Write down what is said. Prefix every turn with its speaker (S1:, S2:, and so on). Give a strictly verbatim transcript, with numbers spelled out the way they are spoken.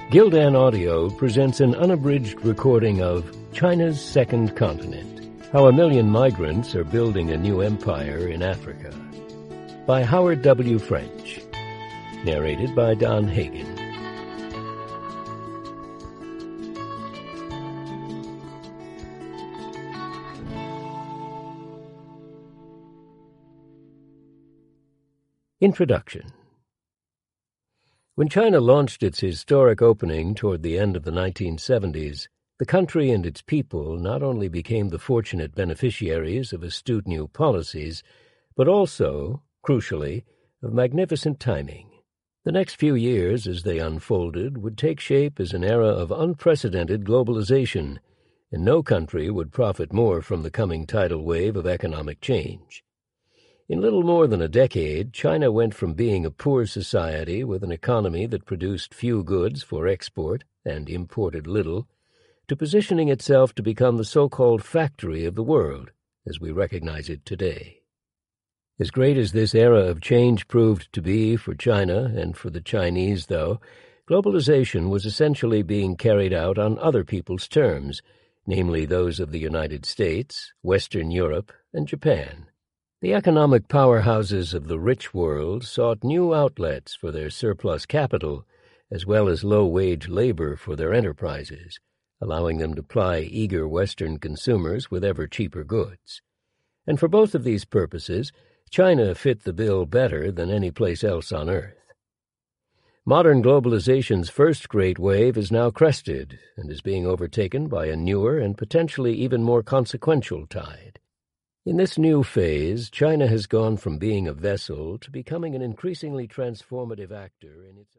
S1: Gildan Audio presents an unabridged recording of China's Second Continent, How a Million Migrants Are Building a New Empire in Africa, by Howard W. French, narrated by Don Hagen. Introduction. When China launched its historic opening toward the end of the nineteen seventies, the country and its people not only became the fortunate beneficiaries of astute new policies, but also, crucially, of magnificent timing. The next few years, as they unfolded, would take shape as an era of unprecedented globalization, and no country would profit more from the coming tidal wave of economic change. In little more than a decade, China went from being a poor society with an economy that produced few goods for export and imported little, to positioning itself to become the so-called factory of the world, as we recognize it today. As great as this era of change proved to be for China and for the Chinese, though, globalization was essentially being carried out on other people's terms, namely those of the United States, Western Europe, and Japan. The economic powerhouses of the rich world sought new outlets for their surplus capital, as well as low-wage labor for their enterprises, allowing them to ply eager Western consumers with ever-cheaper goods. And for both of these purposes, China fit the bill better than any place else on earth. Modern globalization's first great wave is now crested and is being overtaken by a newer and potentially even more consequential tide. In this new phase, China has gone from being a vessel to becoming an increasingly transformative actor in its